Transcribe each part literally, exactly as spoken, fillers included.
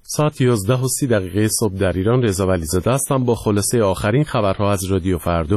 ساعت یازده و سی دقیقه صبح در ایران. رضا ولیزاده هستم با خلاصه آخرین خبرها از رادیو فردا.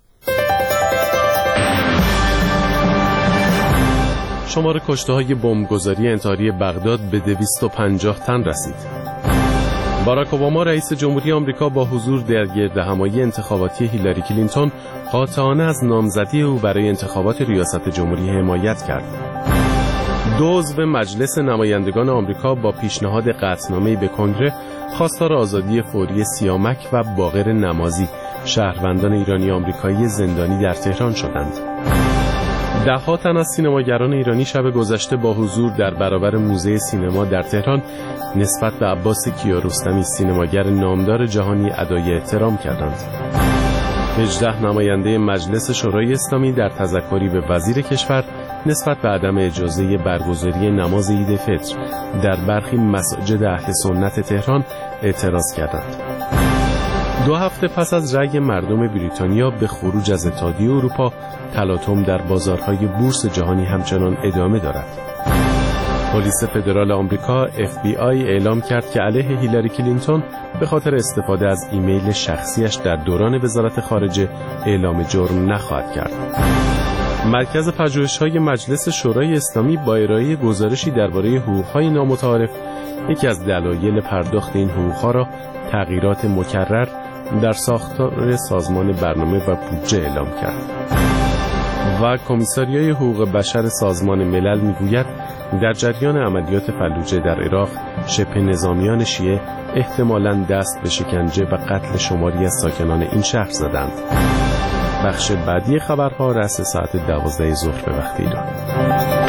شمار کشته‌های بمبگذاری انتحاری بغداد به دویست و پنجاه تن رسید. باراک اوباما رئیس جمهوری آمریکا با حضور در گردهمایی انتخاباتی هیلاری کلینتون قاطعانه از نامزدی او برای انتخابات ریاست جمهوری حمایت کرد. دو عضو مجلس نمایندگان آمریکا با پیشنهاد قطعنامه‌ای به کنگره خواستار آزادی فوری سیامک و باقر نمازی، شهروندان ایرانی آمریکایی زندانی در تهران شدند. ده‌ها تن از سینماگران ایرانی شب گذشته با حضور در برابر موزه سینما در تهران نسبت به عباس کیارستمی، سینماگر نامدار جهانی، ادای احترام کردند. هجده نماینده مجلس شورای اسلامی در تذکری به وزیر کشور نسبت به عدم اجازه برگزاری نماز عید فطر در برخی مساجد اهل سنت تهران اعتراض کردند. دو هفته پس از رأی مردم بریتانیا به خروج از اتحادیه اروپا، تلاطم در بازارهای بورس جهانی همچنان ادامه دارد. پلیس فدرال آمریکا اف بی آی اعلام کرد که علیه هیلاری کلینتون به خاطر استفاده از ایمیل شخصیش در دوران وزارت خارجه اعلام جرم نخواهد کرد. مرکز پژوهش‌های مجلس شورای اسلامی با ارائه گزارشی درباره حقوق‌های نامتعارف یکی از دلایل پرداخت این حقوق‌ها را تغییرات مکرر در ساختار سازمان برنامه و بودجه اعلام کرد. و کمیساریای حقوق بشر سازمان ملل میگوید در جریان عملیات فلوجه در عراق شبه نظامیان شیعه احتمالاً دست به شکنجه و قتل شماری از ساکنان این شهر زدند. بخش بعدی خبرها رأس ساعت دوازده ظهر به وقت ایران.